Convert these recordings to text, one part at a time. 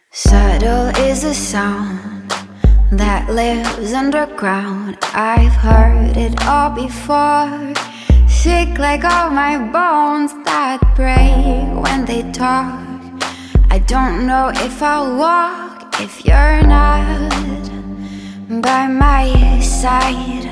Subtle is the sound that lives underground. I've heard it all before. Sick like all my bones that break when they talk. I don't know if I'll walk if you're not by my side.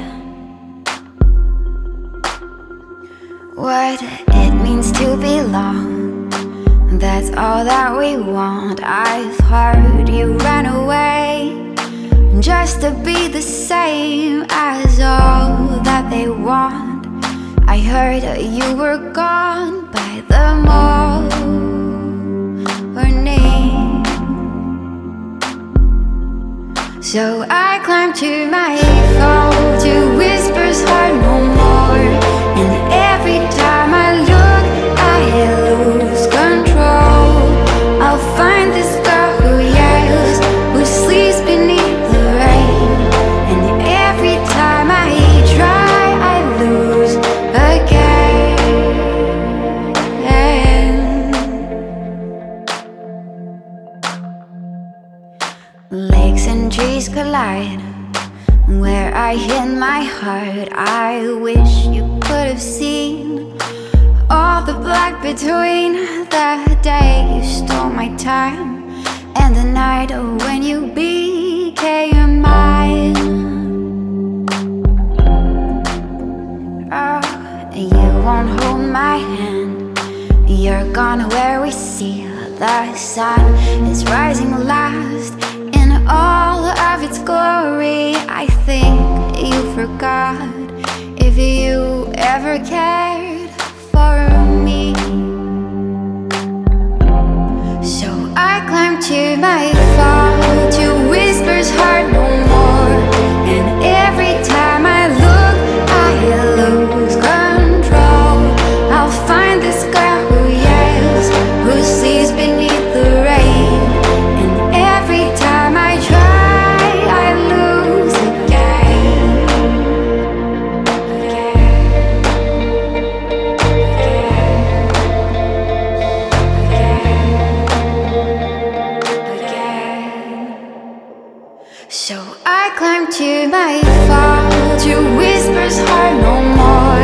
What it means to belong, that's all that we want. I've heard you ran away just to be the same as all that they want. I heard you were gone by the morning. So I climbed to my phone to whispers heard no more. And every time I look, I lose control. I'll find this girl who yells, who sleeps beneath the rain. And every time I try, I lose again. Lakes and trees collide where I hid my heart. I wish you could have seen all the black between the day you stole my time and the night when you became mine. Oh, you won't hold my hand. You're gone where we see the sun is rising last in all of its glory. I think you forgot if you ever cared for me. So I climbed to my fall to whispers heard no more. And every time I look, I lose control. I'll find this girl who yells, who sleeps beneath the rain. And every time I try, I lose again. So I climbed to my fall to whispers heard no more.